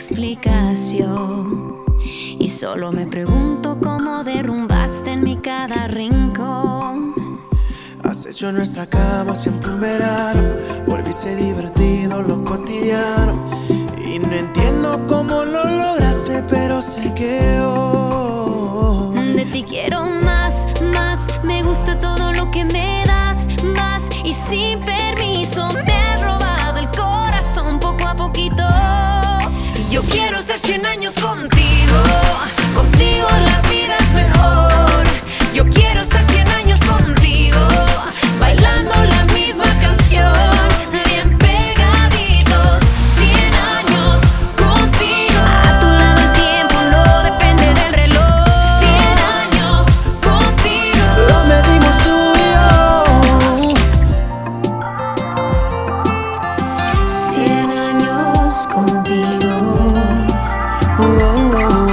explicación. Y solo me pregunto cómo derrumbaste en mi cada rincón. Has hecho nuestra cama siempre un verano. Volviste divertido lo cotidiano. Y no entiendo cómo lo lograste, pero sé que hoy de ti quiero más, más. Me gusta todo lo que me das, más. Y sin permiso me has robado el corazón poco a poquito. Yo quiero estar 100 años contigo. Contigo la vida es mejor. Yo quiero estar 100 años contigo, bailando la misma canción, bien pegaditos. 100 años contigo. A tu lado el tiempo no depende del reloj. 100 años contigo. lo medimos tú y yo. 100 años contigo. Oh, oh, oh.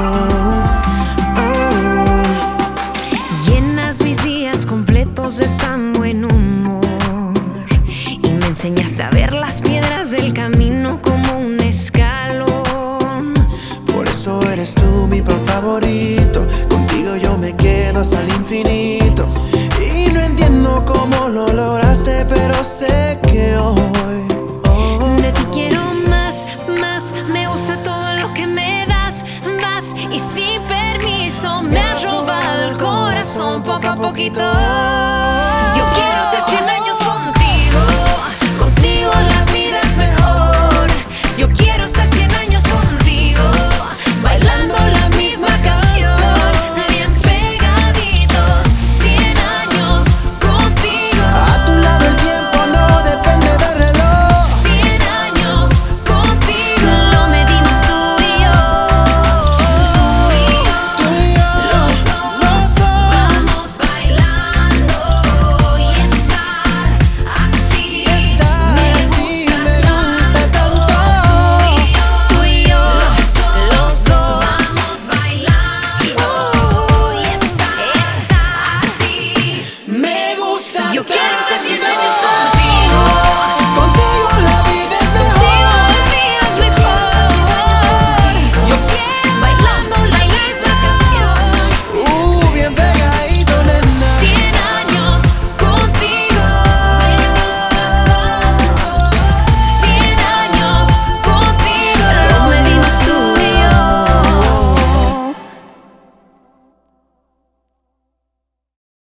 Llenas mis días completos de tan buen humor y me enseñaste a ver las piedras del camino como un escalón. Por eso eres tú mi plan favorito. Contigo yo me quedo hasta el infinito. Y no entiendo cómo lo lograste, pero sé que hoy De ti quiero más, más. Me gusta todo lo que me das, vas. Y sin permiso me has robado el corazón poco a poquito.